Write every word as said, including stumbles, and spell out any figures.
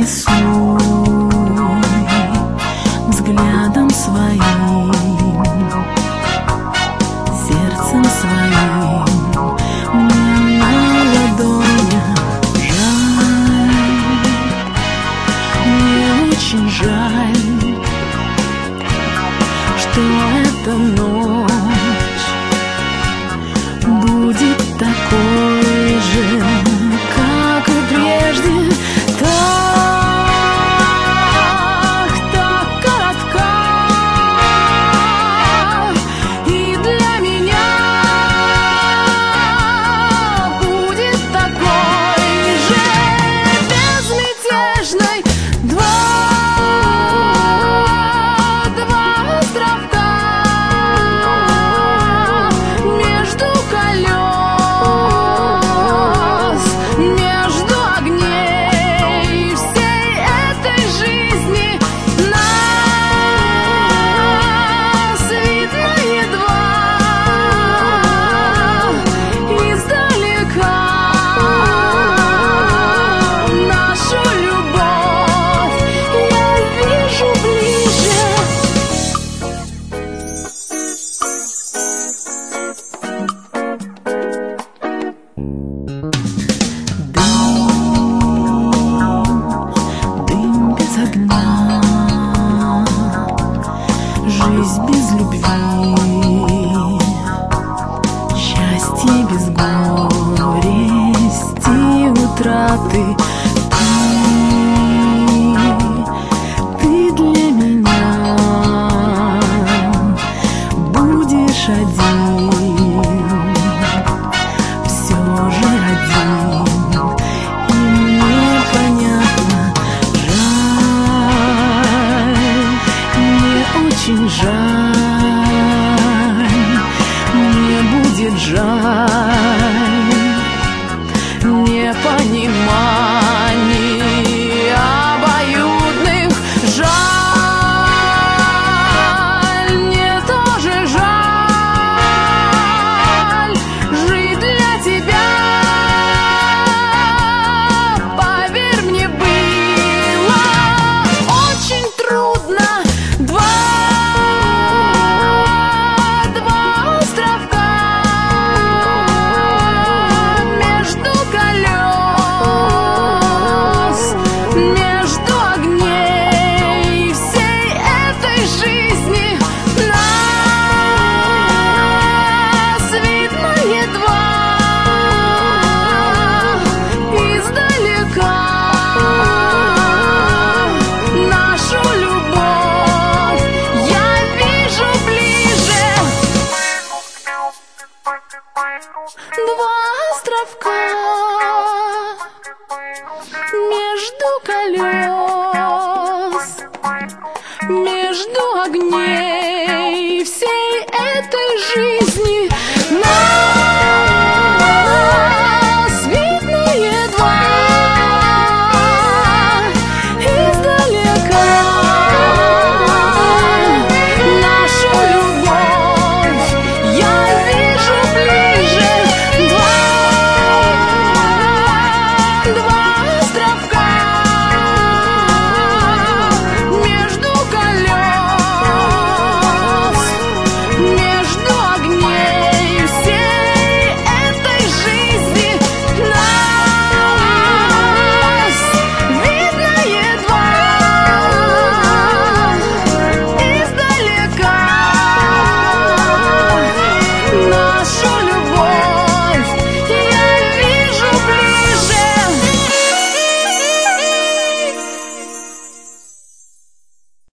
рисуй взглядом своим, сердцем своим мне на ладонях. Жаль, мне очень жаль, что эта ночь будет такой же, как и прежде. Жизнь без любви, счастье без горести, утраты. Ты, ты для меня будешь один, все же один, и мне понятно. Очень жаль, мне будет жаль непонимание обоюдных. Жаль, мне тоже жаль жить для тебя. Поверь, мне было очень трудно. Два Два островка между колес, между огней всей этой жизни.